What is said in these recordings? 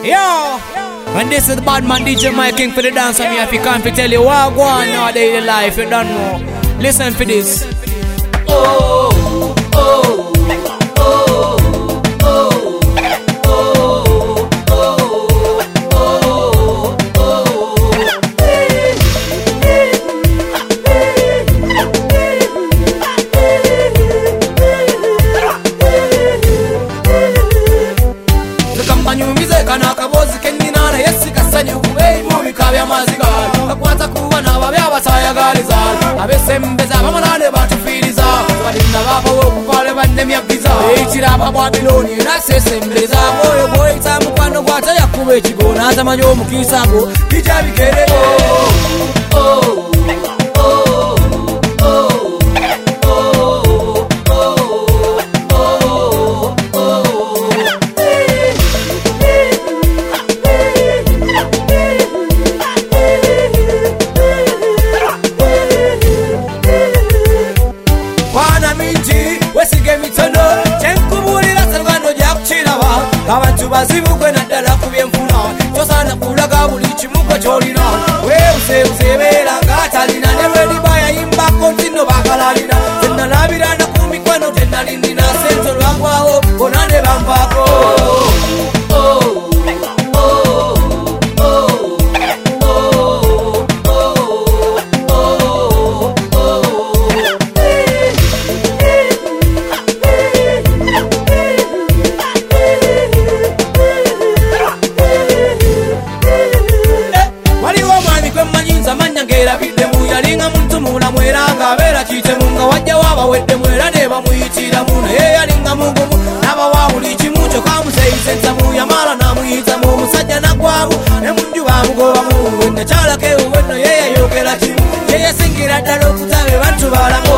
Yo, and this is the bad man DJ Mike King for the dance. And me if you can't tell you what go on now daily life, you don't know. Listen for this. Oh, oh, oh. Kana kabozi kenyina na yesi kasanyu kubei mubi kabya maziga akwata kuba na babya bataya galiza abesembeza bamalale batufiriza balinda baba okukole banne myabbiza ekira babwabiloni nasesembeza moyo boy tamukwano gwata yakube ekigona atamanyo omukisango bijabikere oh oh abantu bazibukwe naddala kubyemfuna tosana kulaga buli kimuko kyolina weuseuzebeera ngaatalina ne lwediba yayimbako ntino bakalalina tenalabira nakumikwano tenalindina senzo lwagwawo bona ne banvaako Abera kitemunga wajja waba wedde mwera ne bamuyitira muna yeyalinga mugumu n'abawabuli kimucho kamuseisenza muyamala namuyita mu musajja nagwamu ne munju bamugobamu wenne kyalake wenno yeyayogera kimu yeyasingira ddala okutabe bantu balamu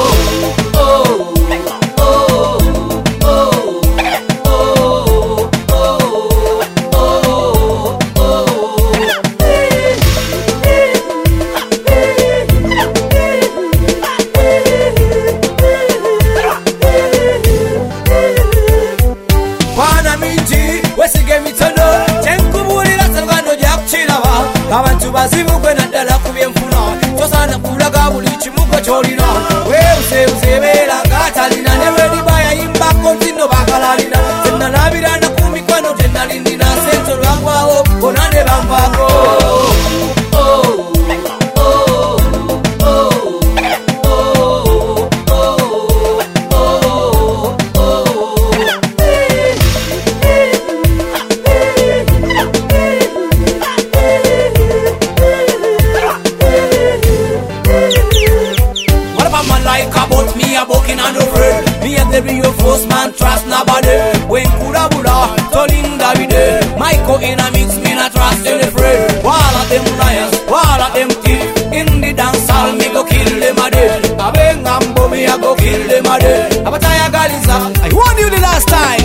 abantu bazibukwe naddala kubyemfuna tosana kulaga buli kimuko kyolina weuseuzebeera ngaatalina ne lwediba yayimbako ntino bakalalina tenalabira nakumikwano tenalindina senzo lwagwawo bona ne banvaako be your first man, trust nobody. When Kula Buddha, Tolin Davide, Michael in a mix, me not trust any friend. All of them liars, all of them thieves. In the dance hall, me go kill them a day. I bang ambo, me I go kill them a day. Abataya Galiza, I warned you the last time.